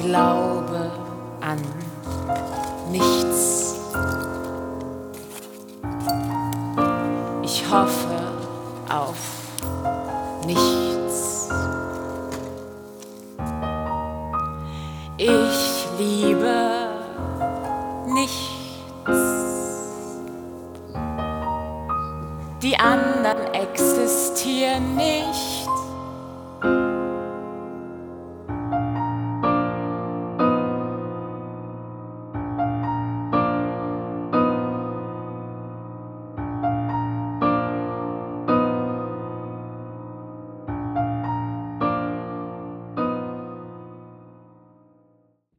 glaube an nichts. Ich hoffe auf nichts. Ich liebe nichts. Die anderen existieren nicht.